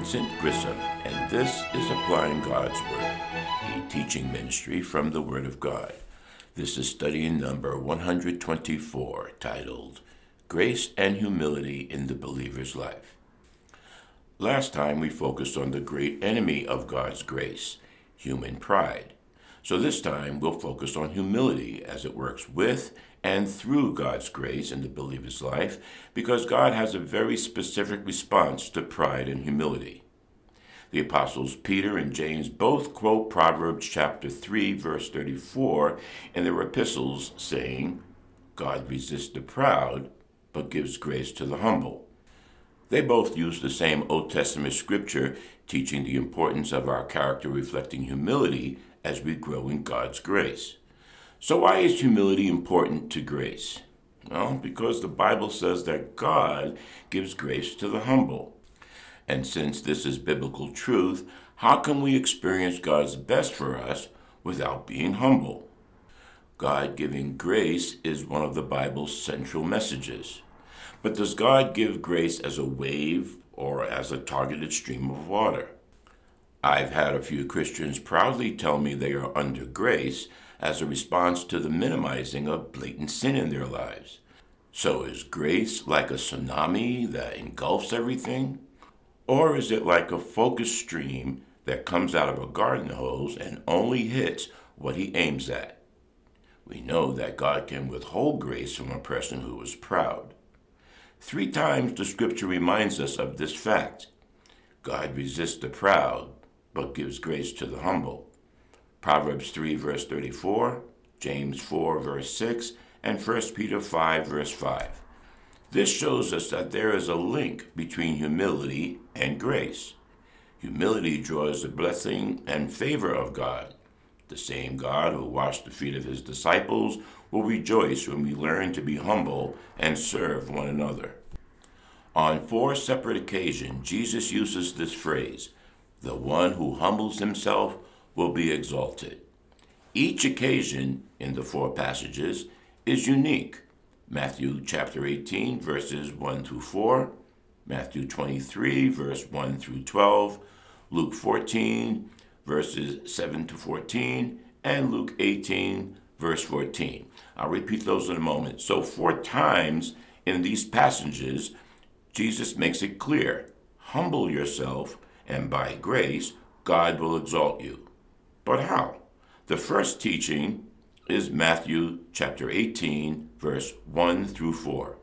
Vincent Grissom, and this is Applying God's Word, a teaching ministry from the Word of God. This is study number 124, titled Grace and Humility in the Believer's Life. Last time we focused on the great enemy of God's grace, human pride. So this time we'll focus on humility as it works with and through God's grace in the believer's life, because God has a very specific response to pride and humility. The apostles Peter and James both quote Proverbs chapter 3, verse 34 in their epistles, saying, God resists the proud, but gives grace to the humble. They both use the same Old Testament scripture, teaching the importance of our character reflecting humility as we grow in God's grace. So why is humility important to grace? Well, because the Bible says that God gives grace to the humble. And since this is biblical truth, how can we experience God's best for us without being humble? God giving grace is one of the Bible's central messages. But does God give grace as a wave or as a targeted stream of water? I've had a few Christians proudly tell me they are under grace as a response to the minimizing of blatant sin in their lives. So is grace like a tsunami that engulfs everything? Or is it like a focused stream that comes out of a garden hose and only hits what he aims at? We know that God can withhold grace from a person who is proud. 3 times the scripture reminds us of this fact. God resists the proud, but gives grace to the humble. Proverbs 3, verse 34, James 4, verse 6, and 1 Peter 5, verse 5. This shows us that there is a link between humility and grace. Humility draws the blessing and favor of God. The same God who washed the feet of his disciples will rejoice when we learn to be humble and serve one another. On 4 separate occasions, Jesus uses this phrase, the one who humbles himself will be exalted. Each occasion in the 4 passages is unique. Matthew chapter 18, verses 1 through 4, Matthew 23, verse 1 through 12, Luke 14, verses 7 to 14, and Luke 18, verse 14. I'll repeat those in a moment. So 4 times in these passages, Jesus makes it clear, humble yourself, and by grace, God will exalt you. But how? The first teaching is Matthew chapter 18, verse 1 through 4.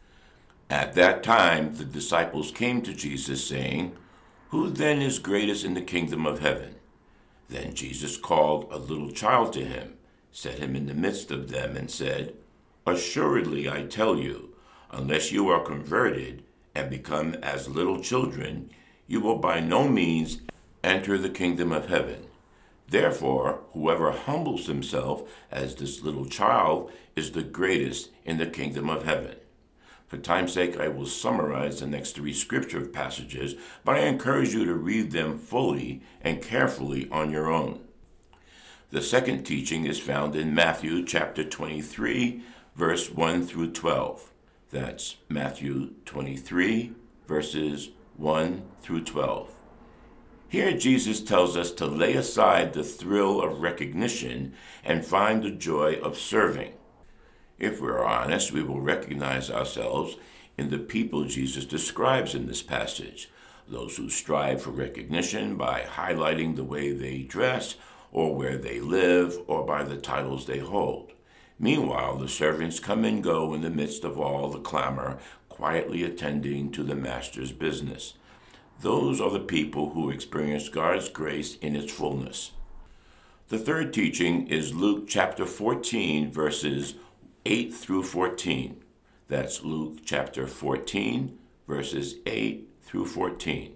At that time, the disciples came to Jesus, saying, Who then is greatest in the kingdom of heaven? Then Jesus called a little child to him, set him in the midst of them, and said, Assuredly I tell you, unless you are converted and become as little children, you will by no means enter the kingdom of heaven. Therefore, whoever humbles himself as this little child is the greatest in the kingdom of heaven. For time's sake, I will summarize the next 3 scripture passages, but I encourage you to read them fully and carefully on your own. The second teaching is found in Matthew chapter 23, verse 1 through 12. That's Matthew 23, verses 1 through 12. Here Jesus tells us to lay aside the thrill of recognition and find the joy of serving. If we're honest, we will recognize ourselves in the people Jesus describes in this passage, those who strive for recognition by highlighting the way they dress or where they live or by the titles they hold. Meanwhile, the servants come and go in the midst of all the clamor, quietly attending to the master's business. Those are the people who experience God's grace in its fullness. The third teaching is Luke chapter 14, verses 8 through 14. That's Luke chapter 14, verses 8 through 14.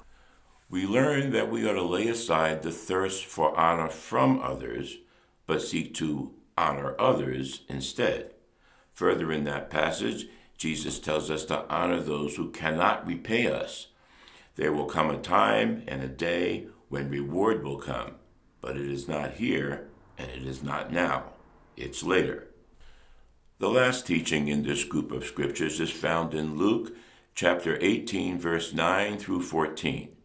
We learn that we are to lay aside the thirst for honor from others, but seek to honor others instead. Further in that passage, Jesus tells us to honor those who cannot repay us. There will come a time and a day when reward will come, but it is not here and it is not now. It's later. The last teaching in this group of scriptures is found in Luke chapter 18, verse 9 through 14.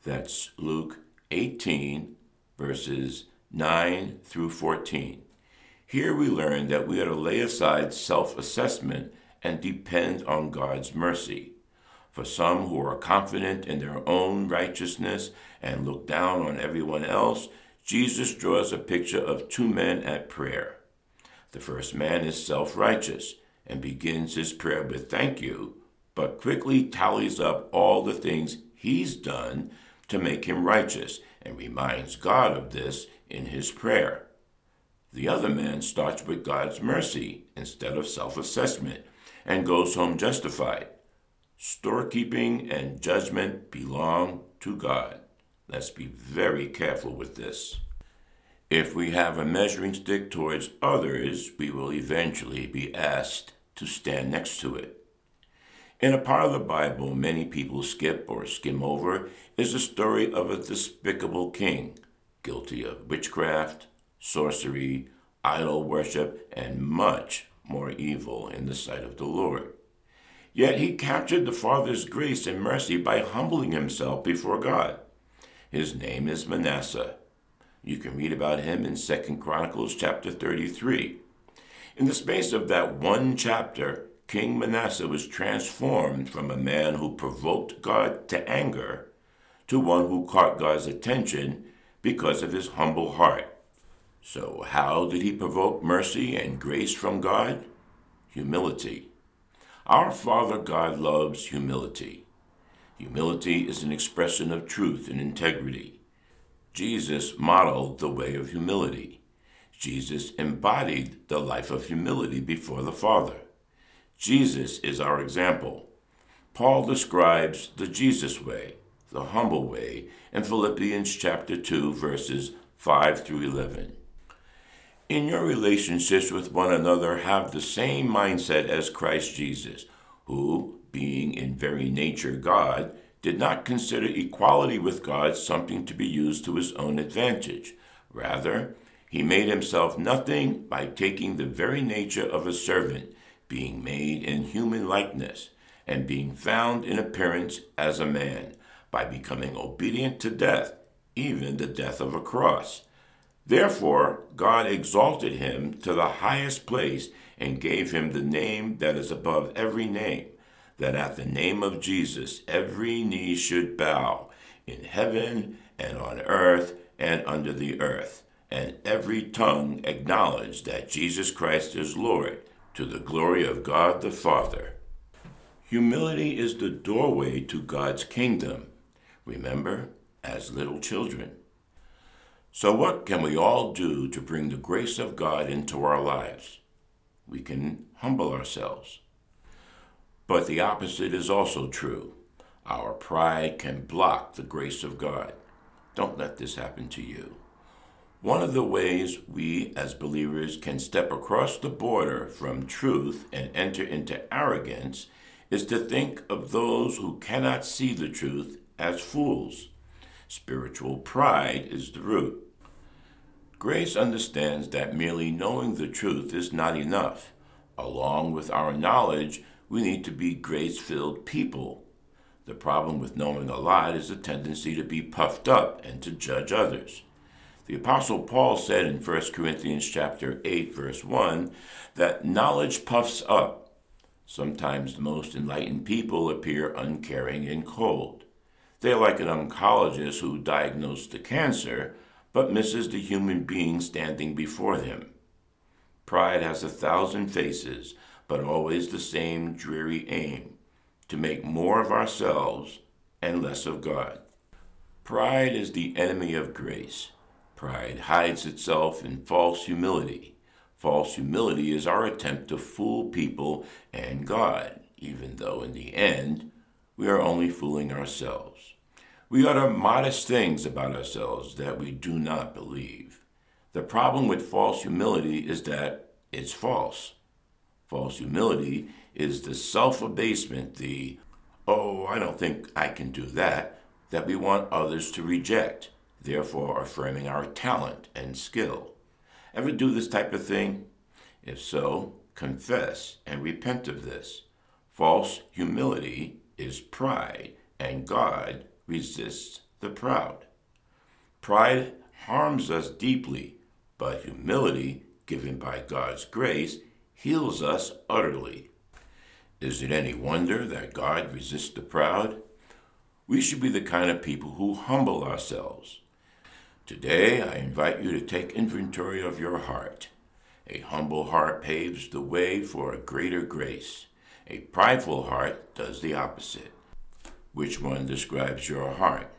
That's Luke 18, verses 9 through 14. Here we learn that we are to lay aside self-assessment and depend on God's mercy. For some who are confident in their own righteousness and look down on everyone else, Jesus draws a picture of two men at prayer. The first man is self-righteous and begins his prayer with thank you, but quickly tallies up all the things he's done to make him righteous and reminds God of this in his prayer. The other man starts with God's mercy instead of self-assessment and goes home justified. Storekeeping and judgment belong to God. Let's be very careful with this. If we have a measuring stick towards others, we will eventually be asked to stand next to it. In a part of the Bible many people skip or skim over is the story of a despicable king, guilty of witchcraft, sorcery, idol worship, and much more evil in the sight of the Lord. Yet he captured the Father's grace and mercy by humbling himself before God. His name is Manasseh. You can read about him in 2 Chronicles chapter 33. In the space of that one chapter, King Manasseh was transformed from a man who provoked God to anger to one who caught God's attention because of his humble heart. So how did he provoke mercy and grace from God? Humility. Our Father God loves humility. Humility is an expression of truth and integrity. Jesus modeled the way of humility. Jesus embodied the life of humility before the Father. Jesus is our example. Paul describes the Jesus way, the humble way, in Philippians chapter 2, verses 5 through 11. In your relationships with one another, have the same mindset as Christ Jesus, who, being in very nature God, did not consider equality with God something to be used to his own advantage. Rather, he made himself nothing by taking the very nature of a servant, being made in human likeness, and being found in appearance as a man, by becoming obedient to death, even the death of a cross. Therefore, God exalted him to the highest place and gave him the name that is above every name, that at the name of Jesus every knee should bow, in heaven and on earth and under the earth, and every tongue acknowledge that Jesus Christ is Lord, to the glory of God the Father. Humility is the doorway to God's kingdom. Remember, as little children. So what can we all do to bring the grace of God into our lives? We can humble ourselves. But the opposite is also true. Our pride can block the grace of God. Don't let this happen to you. One of the ways we as believers can step across the border from truth and enter into arrogance is to think of those who cannot see the truth as fools. Spiritual pride is the root. Grace understands that merely knowing the truth is not enough. Along with our knowledge, we need to be grace-filled people. The problem with knowing a lot is a tendency to be puffed up and to judge others. The Apostle Paul said in 1 Corinthians chapter 8, verse 1, that knowledge puffs up. Sometimes the most enlightened people appear uncaring and cold. They are like an oncologist who diagnosed the cancer, but misses the human being standing before them. Pride has 1,000 faces, but always the same dreary aim, to make more of ourselves and less of God. Pride is the enemy of grace. Pride hides itself in false humility. False humility is our attempt to fool people and God, even though in the end, we are only fooling ourselves. We utter modest things about ourselves that we do not believe. The problem with false humility is that it's false. False humility is the self-abasement, I don't think I can do that we want others to reject, therefore affirming our talent and skill. Ever do this type of thing? If so, confess and repent of this. False humility is pride, and God resists the proud. Pride harms us deeply, but humility, given by God's grace, heals us utterly. Is it any wonder that God resists the proud? We should be the kind of people who humble ourselves. Today, I invite you to take inventory of your heart. A humble heart paves the way for a greater grace. A prideful heart does the opposite. Which one describes your heart?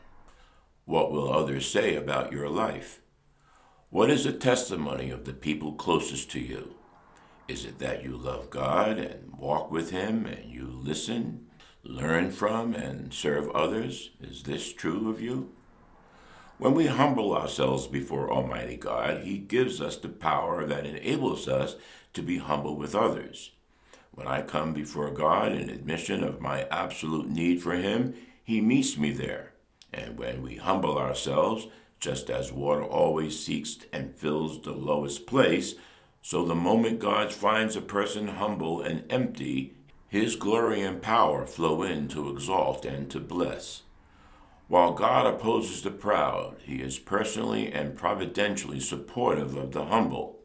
What will others say about your life? What is the testimony of the people closest to you? Is it that you love God and walk with Him and you listen, learn from, and serve others? Is this true of you? When we humble ourselves before Almighty God, He gives us the power that enables us to be humble with others. When I come before God in admission of my absolute need for Him, He meets me there. And when we humble ourselves, just as water always seeks and fills the lowest place, so the moment God finds a person humble and empty, His glory and power flow in to exalt and to bless. While God opposes the proud, He is personally and providentially supportive of the humble.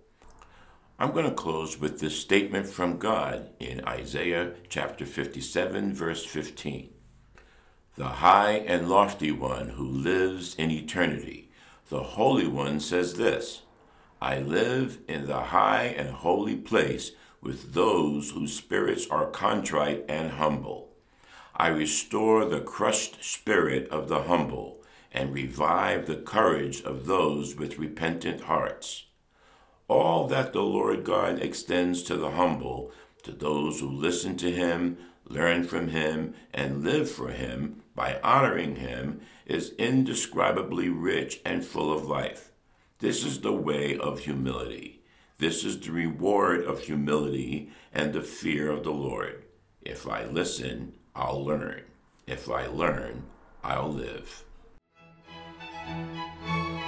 I'm going to close with this statement from God in Isaiah chapter 57, verse 15. The high and lofty one who lives in eternity, the Holy One, says this: I live in the high and holy place with those whose spirits are contrite and humble. I restore the crushed spirit of the humble and revive the courage of those with repentant hearts. All that the Lord God extends to the humble, to those who listen to Him, learn from Him, and live for Him by honoring Him, is indescribably rich and full of life. This is the way of humility. This is the reward of humility and the fear of the Lord. If I listen, I'll learn. If I learn, I'll live.